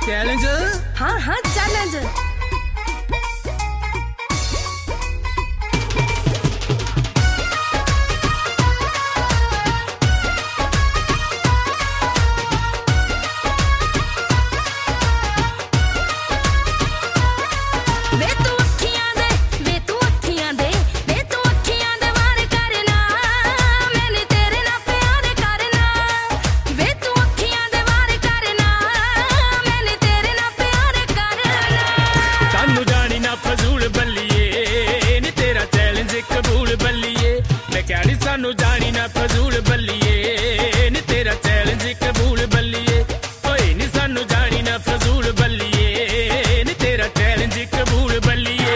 challenge हाँ हाँ challenge सानू जानी ना फजूल बल्लिए नी तेरा चैलेंज कबूल बल्लिए ओए नी सानू जानी ना फजूल बल्लिए नी तेरा चैलेंज कबूल बल्लिए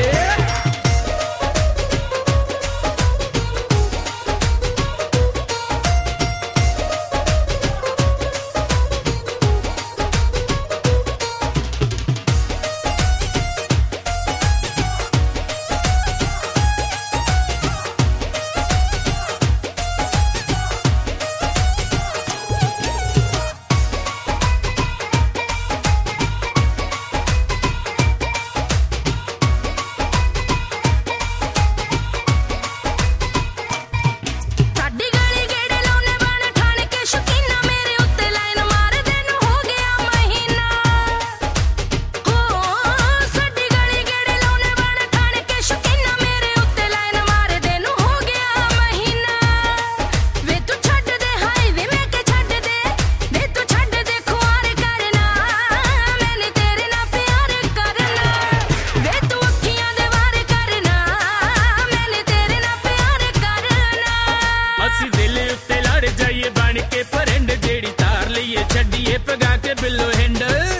छड़िए पगा के बिलो हिंड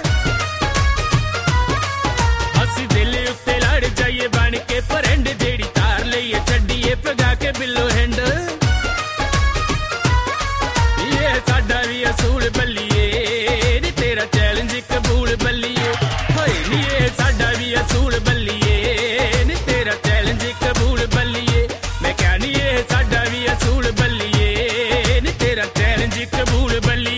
असी दिल उत्ते लड़ जाइए बन के परंड जेड़ी तार लईए छड़िए पगा के बिलो हिंड ये साडा भी असूल बल्लिए नी तेरा चैलेंज कबूल बल्लिए होए नी ये साडा भी असूल बल्लिए नी तेरा चैलेंज कबूल बल्लिए मैं क्या नी ये साडा भी असूल बल्लिए नी तेरा चैलेंज कबूल बल्लिए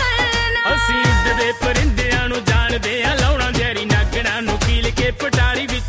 परिंदियां नू जान दे लाउणा जहरी नागणा नू कील के पटारी